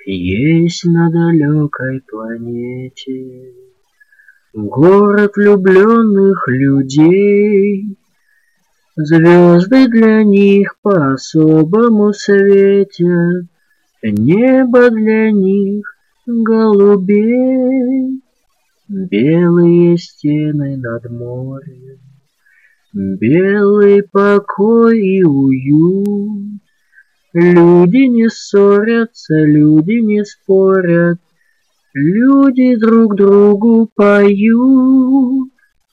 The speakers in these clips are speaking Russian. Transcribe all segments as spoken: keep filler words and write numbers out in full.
Есть на далекой планете город влюбленных людей. Звезды для них по-особому светят, небо для них голубей. Белые стены над морем, белый покой и уют. Люди не ссорятся, люди не спорят, люди друг другу поют.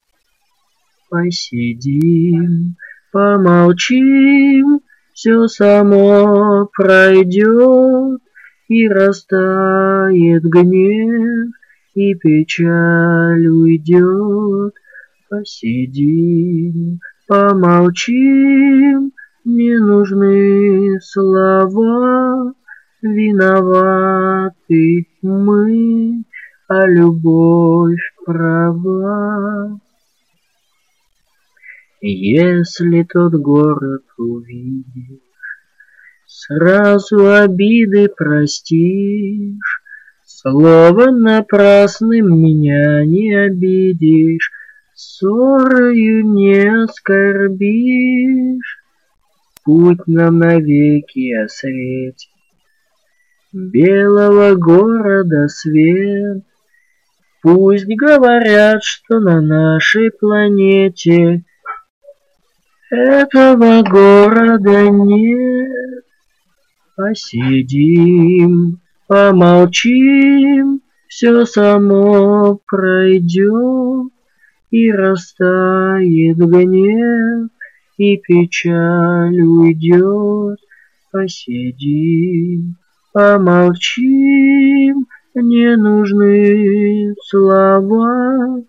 Посидим, помолчим, все само пройдет, и растает гнев, и печаль уйдет. Посидим, помолчим, не нужны слова, виноваты мы, а любовь права. Если тот город увидишь, сразу обиды простишь, словом напрасным меня не обидишь, ссорою не оскорбишь. Путь нам навеки осветит белого города свет. Пусть говорят, что на нашей планете этого города нет. Посидим, помолчим, все само пройдет, и растает гнев, и печаль уйдет. Посидим, помолчим, не нужны слова,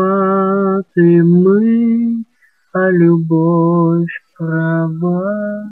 виноваты мы, а любовь права.